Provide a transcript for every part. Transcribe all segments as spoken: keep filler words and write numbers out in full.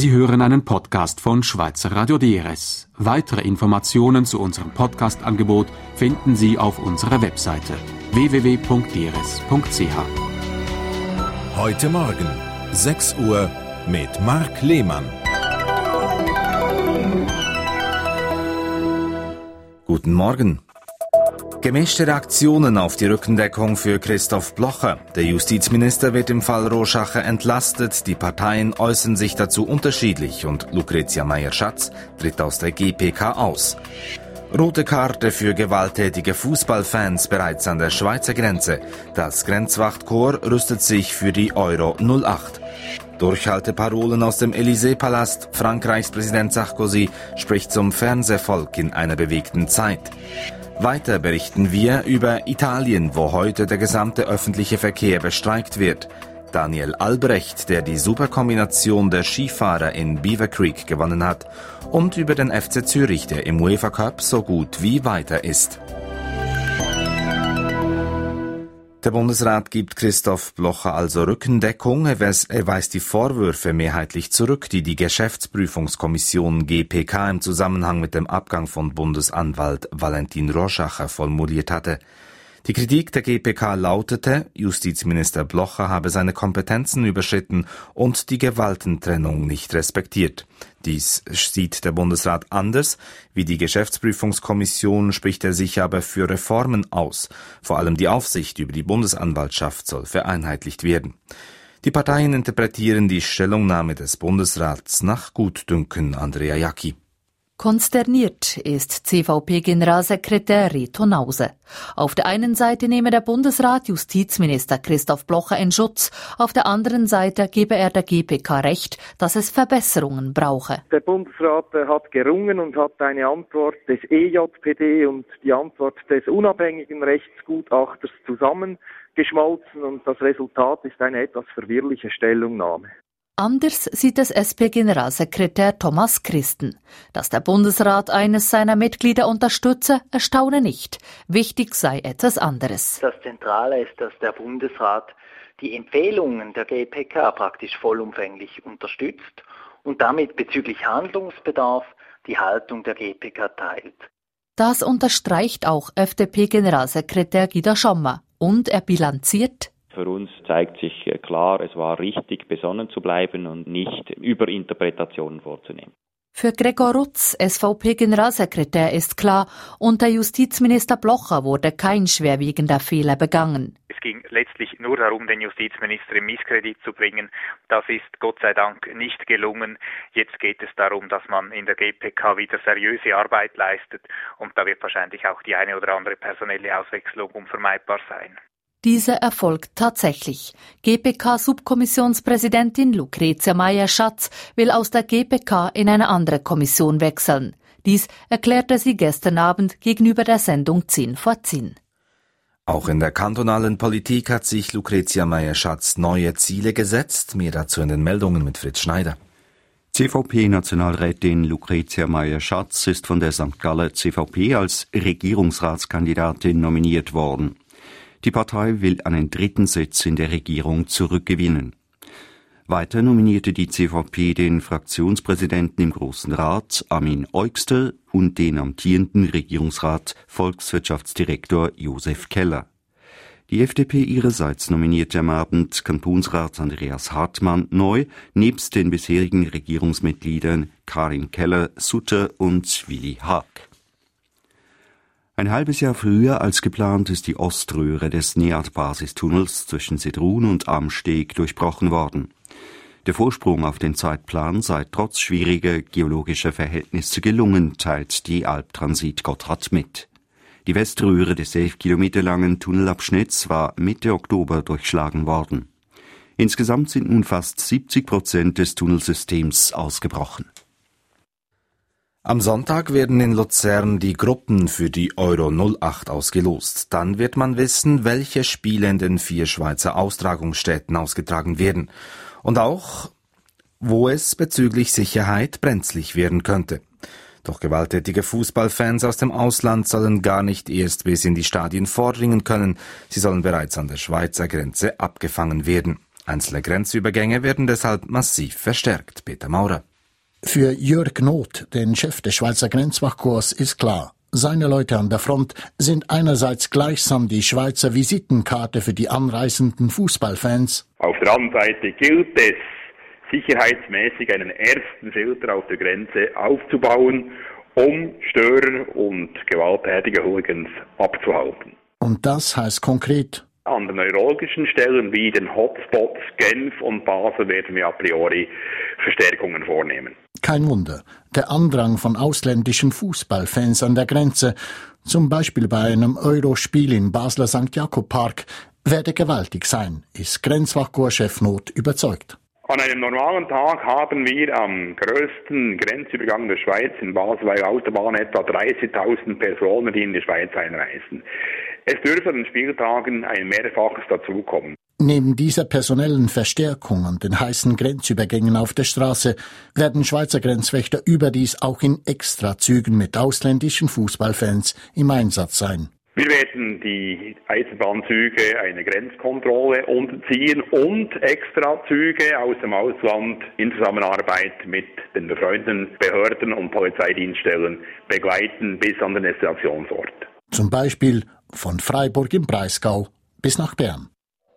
Sie hören einen Podcast von Schweizer Radio D R S. Weitere Informationen zu unserem Podcast-Angebot finden Sie auf unserer Webseite w w w punkt d r s punkt c h. Heute Morgen, sechs Uhr, mit Mark Lehmann. Guten Morgen. Gemischte Reaktionen auf die Rückendeckung für Christoph Blocher. Der Justizminister wird im Fall Roschacher entlastet. Die Parteien äußern sich dazu unterschiedlich und Lucretia Meier-Schatz tritt aus der G P K aus. Rote Karte für gewalttätige Fußballfans bereits an der Schweizer Grenze. Das Grenzwachtkorps rüstet sich für die Euro null acht. Durchhalteparolen aus dem Élysée-Palast. Frankreichs Präsident Sarkozy spricht zum Fernsehvolk in einer bewegten Zeit. Weiter berichten wir über Italien, wo heute der gesamte öffentliche Verkehr bestreikt wird. Daniel Albrecht, der die Superkombination der Skifahrer in Beaver Creek gewonnen hat. Und über den F C Zürich, der im UEFA Cup so gut wie weiter ist. Der Bundesrat gibt Christoph Blocher also Rückendeckung. Er weist die Vorwürfe mehrheitlich zurück, die die Geschäftsprüfungskommission G P K im Zusammenhang mit dem Abgang von Bundesanwalt Valentin Roschacher formuliert hatte. Die Kritik der G P K lautete, Justizminister Blocher habe seine Kompetenzen überschritten und die Gewaltentrennung nicht respektiert. Dies sieht der Bundesrat anders. Wie die Geschäftsprüfungskommission spricht er sich aber für Reformen aus. Vor allem die Aufsicht über die Bundesanwaltschaft soll vereinheitlicht werden. Die Parteien interpretieren die Stellungnahme des Bundesrats nach Gutdünken. Andrea Jacki. Konsterniert ist C V P-Generalsekretär Reto Nause. Auf der einen Seite nehme der Bundesrat Justizminister Christoph Blocher in Schutz, auf der anderen Seite gebe er der G P K recht, dass es Verbesserungen brauche. Der Bundesrat hat gerungen und hat eine Antwort des E J P D und die Antwort des unabhängigen Rechtsgutachters zusammengeschmolzen und das Resultat ist eine etwas verwirrliche Stellungnahme. Anders sieht es S P-Generalsekretär Thomas Christen. Dass der Bundesrat eines seiner Mitglieder unterstütze, erstaune nicht. Wichtig sei etwas anderes. Das Zentrale ist, dass der Bundesrat die Empfehlungen der G P K praktisch vollumfänglich unterstützt und damit bezüglich Handlungsbedarf die Haltung der G P K teilt. Das unterstreicht auch F D P-Generalsekretär Guido Schommer und er bilanziert: Für uns zeigt sich klar, es war richtig, besonnen zu bleiben und nicht Überinterpretationen vorzunehmen. Für Gregor Rutz, S V P-Generalsekretär, ist klar, unter Justizminister Blocher wurde kein schwerwiegender Fehler begangen. Es ging letztlich nur darum, den Justizminister in Misskredit zu bringen. Das ist Gott sei Dank nicht gelungen. Jetzt geht es darum, dass man in der G P K wieder seriöse Arbeit leistet und da wird wahrscheinlich auch die eine oder andere personelle Auswechslung unvermeidbar sein. Dieser erfolgt tatsächlich. G P K-Subkommissionspräsidentin Lucretia Meier-Schatz will aus der G P K in eine andere Kommission wechseln. Dies erklärte sie gestern Abend gegenüber der Sendung zehn vor zehn. Auch in der kantonalen Politik hat sich Lucretia Meier-Schatz neue Ziele gesetzt. Mehr dazu in den Meldungen mit Fritz Schneider. C V P-Nationalrätin Lucretia Meier-Schatz ist von der Sankt Galler C V P als Regierungsratskandidatin nominiert worden. Die Partei will einen dritten Sitz in der Regierung zurückgewinnen. Weiter nominierte die C V P den Fraktionspräsidenten im Grossen Rat, Armin Eugster, und den amtierenden Regierungsrat Volkswirtschaftsdirektor Josef Keller. Die F D P ihrerseits nominierte am Abend Kantonsrat Andreas Hartmann neu, nebst den bisherigen Regierungsmitgliedern Karin Keller-Sutter und Willi Haag. Ein halbes Jahr früher als geplant ist die Oströhre des NEAT-Basistunnels zwischen Sedrun und Amsteg durchbrochen worden. Der Vorsprung auf den Zeitplan sei trotz schwieriger geologischer Verhältnisse gelungen, teilt die Alptransit Gotthard mit. Die Weströhre des elf Kilometer langen Tunnelabschnitts war Mitte Oktober durchschlagen worden. Insgesamt sind nun fast siebzig Prozent des Tunnelsystems ausgebrochen. Am Sonntag werden in Luzern die Gruppen für die Euro null acht ausgelost. Dann wird man wissen, welche Spiele in den vier Schweizer Austragungsstätten ausgetragen werden. Und auch, wo es bezüglich Sicherheit brenzlig werden könnte. Doch gewalttätige Fußballfans aus dem Ausland sollen gar nicht erst bis in die Stadien vordringen können. Sie sollen bereits an der Schweizer Grenze abgefangen werden. Einzelne Grenzübergänge werden deshalb massiv verstärkt. Peter Maurer. Für Jörg Noth, den Chef des Schweizer Grenzwachkorps, ist klar, seine Leute an der Front sind einerseits gleichsam die Schweizer Visitenkarte für die anreisenden Fußballfans. Auf der anderen Seite gilt es, sicherheitsmäßig einen ersten Filter auf der Grenze aufzubauen, um Störer und gewalttätige Hooligans abzuhalten. Und das heißt konkret: An den neurologischen Stellen wie den Hotspots Genf und Basel werden wir a priori Verstärkungen vornehmen. Kein Wunder, der Andrang von ausländischen Fußballfans an der Grenze, zum Beispiel bei einem Eurospiel im Basler Sankt Jakob Park, werde gewaltig sein, ist Grenzwachkorpschef Noth überzeugt. An einem normalen Tag haben wir am größten Grenzübergang der Schweiz in Basel bei der Autobahn etwa dreißigtausend Personen, die in die Schweiz einreisen. Es dürfte an den Spieltagen ein Mehrfaches dazukommen. Neben dieser personellen Verstärkung an den heißen Grenzübergängen auf der Straße werden Schweizer Grenzwächter überdies auch in Extrazügen mit ausländischen Fußballfans im Einsatz sein. Wir werden die Eisenbahnzüge eine Grenzkontrolle unterziehen und Extrazüge aus dem Ausland in Zusammenarbeit mit den befreundeten Behörden und Polizeidienststellen begleiten bis an den Destinationsort. Zum Beispiel von Freiburg im Breisgau bis nach Bern.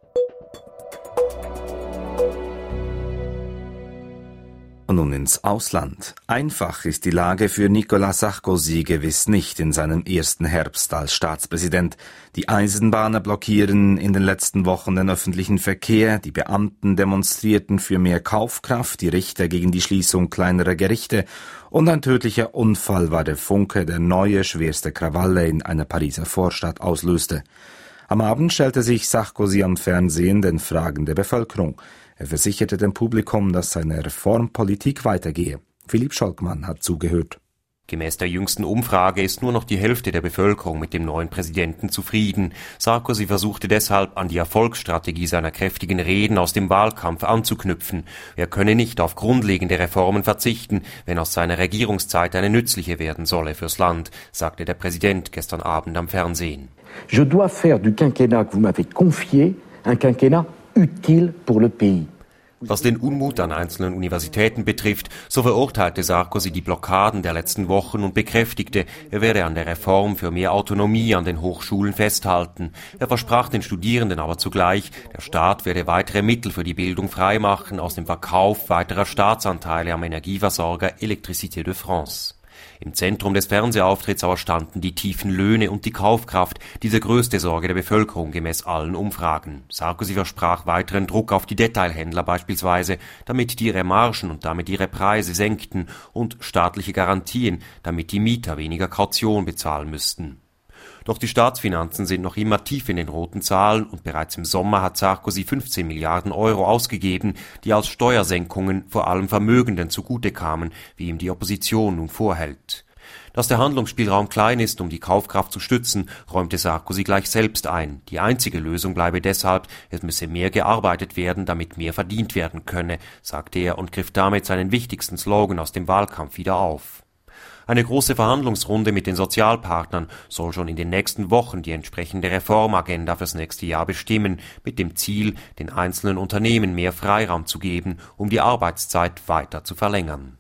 Und nun ins Ausland. Einfach ist die Lage für Nicolas Sarkozy gewiss nicht in seinem ersten Herbst als Staatspräsident. Die Eisenbahner blockieren in den letzten Wochen den öffentlichen Verkehr, die Beamten demonstrierten für mehr Kaufkraft, die Richter gegen die Schließung kleinerer Gerichte und ein tödlicher Unfall war der Funke, der neue, schwerste Krawalle in einer Pariser Vorstadt auslöste. Am Abend stellte sich Sarkozy am Fernsehen den Fragen der Bevölkerung. Er versicherte dem Publikum, dass seine Reformpolitik weitergehe. Philipp Scholkmann hat zugehört. Gemäß der jüngsten Umfrage ist nur noch die Hälfte der Bevölkerung mit dem neuen Präsidenten zufrieden. Sarkozy versuchte deshalb, an die Erfolgsstrategie seiner kräftigen Reden aus dem Wahlkampf anzuknüpfen. Er könne nicht auf grundlegende Reformen verzichten, wenn aus seiner Regierungszeit eine nützliche werden solle fürs Land, sagte der Präsident gestern Abend am Fernsehen. Je dois faire du quinquennat que vous m'avez confié un quinquennat utile pour le pays. Was den Unmut an einzelnen Universitäten betrifft, so verurteilte Sarkozy die Blockaden der letzten Wochen und bekräftigte, er werde an der Reform für mehr Autonomie an den Hochschulen festhalten. Er versprach den Studierenden aber zugleich, der Staat werde weitere Mittel für die Bildung freimachen aus dem Verkauf weiterer Staatsanteile am Energieversorger Électricité de France. Im Zentrum des Fernsehauftritt aber standen die tiefen Löhne und die Kaufkraft, diese größte Sorge der Bevölkerung gemäß allen Umfragen. Sarkozy versprach weiteren Druck auf die Detailhändler beispielsweise, damit die ihre Margen und damit ihre Preise senkten und staatliche Garantien, damit die Mieter weniger Kaution bezahlen müssten. Doch die Staatsfinanzen sind noch immer tief in den roten Zahlen und bereits im Sommer hat Sarkozy fünfzehn Milliarden Euro ausgegeben, die als Steuersenkungen vor allem Vermögenden zugute kamen, wie ihm die Opposition nun vorhält. Dass der Handlungsspielraum klein ist, um die Kaufkraft zu stützen, räumte Sarkozy gleich selbst ein. Die einzige Lösung bleibe deshalb, es müsse mehr gearbeitet werden, damit mehr verdient werden könne, sagte er und griff damit seinen wichtigsten Slogan aus dem Wahlkampf wieder auf. Eine große Verhandlungsrunde mit den Sozialpartnern soll schon in den nächsten Wochen die entsprechende Reformagenda fürs nächste Jahr bestimmen, mit dem Ziel, den einzelnen Unternehmen mehr Freiraum zu geben, um die Arbeitszeit weiter zu verlängern.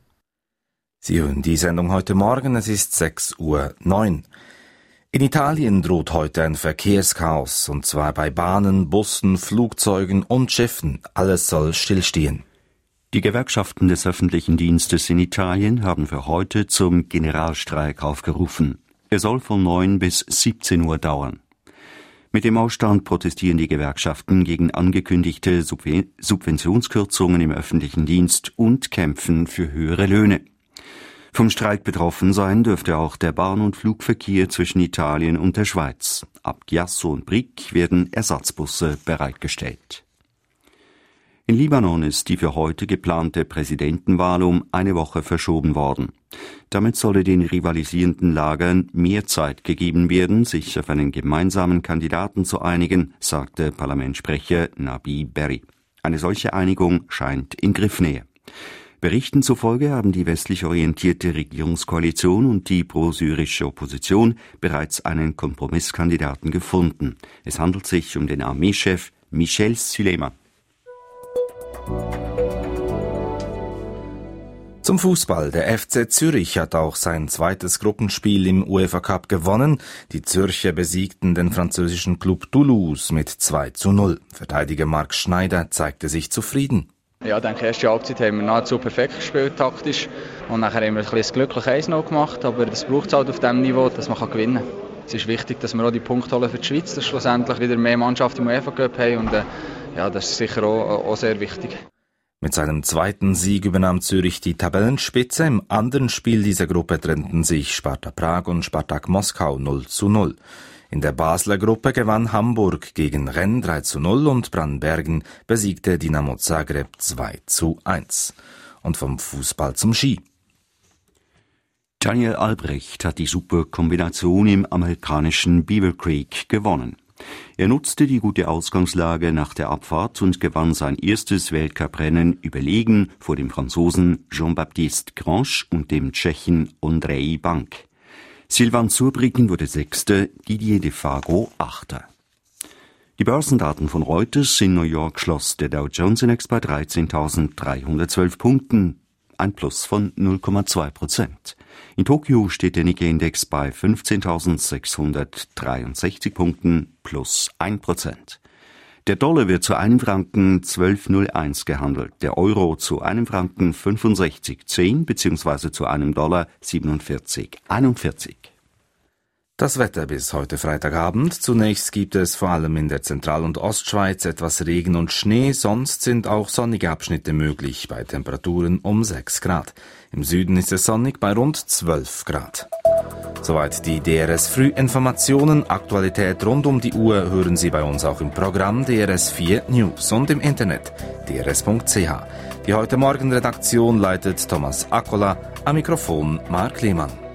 Sie hören die Sendung heute Morgen, es ist sechs Uhr neun. In Italien droht heute ein Verkehrschaos, und zwar bei Bahnen, Bussen, Flugzeugen und Schiffen. Alles soll stillstehen. Die Gewerkschaften des öffentlichen Dienstes in Italien haben für heute zum Generalstreik aufgerufen. Er soll von neun bis siebzehn Uhr dauern. Mit dem Ausstand protestieren die Gewerkschaften gegen angekündigte Subventionskürzungen im öffentlichen Dienst und kämpfen für höhere Löhne. Vom Streik betroffen sein dürfte auch der Bahn- und Flugverkehr zwischen Italien und der Schweiz. Ab Chiasso und Brick werden Ersatzbusse bereitgestellt. In Libanon ist die für heute geplante Präsidentenwahl um eine Woche verschoben worden. Damit solle den rivalisierenden Lagern mehr Zeit gegeben werden, sich auf einen gemeinsamen Kandidaten zu einigen, sagte Parlamentssprecher Nabi Berri. Eine solche Einigung scheint in Griffnähe. Berichten zufolge haben die westlich orientierte Regierungskoalition und die pro-syrische Opposition bereits einen Kompromisskandidaten gefunden. Es handelt sich um den Armeechef Michel Süleyman. Zum Fußball. Der F C Zürich hat auch sein zweites Gruppenspiel im UEFA Cup gewonnen. Die Zürcher besiegten den französischen Club Toulouse mit zwei zu null. Verteidiger Marc Schneider zeigte sich zufrieden. Ja, ich denke, die erste Halbzeit haben wir nahezu perfekt gespielt, taktisch. Und nachher haben wir ein bisschen das glückliche eins null gemacht. Aber das braucht es halt auf diesem Niveau, dass man gewinnen kann. Es ist wichtig, dass wir auch die Punkte holen für die Schweiz, dass schlussendlich wieder mehr Mannschaften im UEFA Cup haben. Und äh, ja, das ist sicher auch, auch sehr wichtig. Mit seinem zweiten Sieg übernahm Zürich die Tabellenspitze. Im anderen Spiel dieser Gruppe trennten sich Sparta Prag und Spartak Moskau null zu null. In der Basler Gruppe gewann Hamburg gegen Rennes drei zu null und Brandbergen besiegte Dinamo Zagreb zwei zu eins. Und vom Fußball zum Ski. Daniel Albrecht hat die Superkombination im amerikanischen Beaver Creek gewonnen. Er nutzte die gute Ausgangslage nach der Abfahrt und gewann sein erstes Weltcuprennen überlegen vor dem Franzosen Jean-Baptiste Grange und dem Tschechen Ondrej Bank. Sylvain Zurbriggen wurde Sechster, Didier Defago Achter. Die Börsendaten von Reuters: in New York schloss der Dow Jones Index bei dreizehntausenddreihundertzwölf Punkten, ein Plus von null Komma zwei Prozent. In Tokio steht der Nikkei-Index bei fünfzehntausendsechshundertdreiundsechzig Punkten, plus ein Prozent. Der Dollar wird zu einem Franken zwölf Komma null eins gehandelt, der Euro zu einem Franken fünfundsechzig Komma zehn bzw. zu einem Dollar siebenundvierzig Komma einundvierzig. Das Wetter bis heute Freitagabend. Zunächst gibt es vor allem in der Zentral- und Ostschweiz etwas Regen und Schnee, sonst sind auch sonnige Abschnitte möglich bei Temperaturen um sechs Grad. Im Süden ist es sonnig bei rund zwölf Grad. Soweit die D R S Frühinformationen. Aktualität rund um die Uhr hören Sie bei uns auch im Programm D R S vier News und im Internet d r s punkt c h. Die heute Morgen Redaktion leitet Thomas Accola, am Mikrofon Marc Lehmann.